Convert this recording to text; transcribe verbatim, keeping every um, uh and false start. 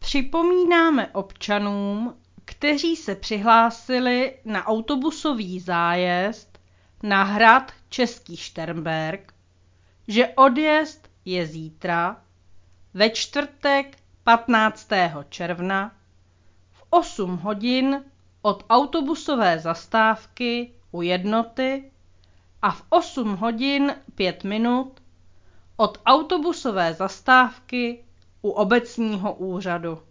Připomínáme občanům, kteří se přihlásili na autobusový zájezd na hrad Český Šternberk, že odjezd je zítra, ve čtvrtek patnáctého června v osm hodin od autobusové zastávky u Jednoty a v osm hodin pět minut od autobusové zastávky u obecního úřadu.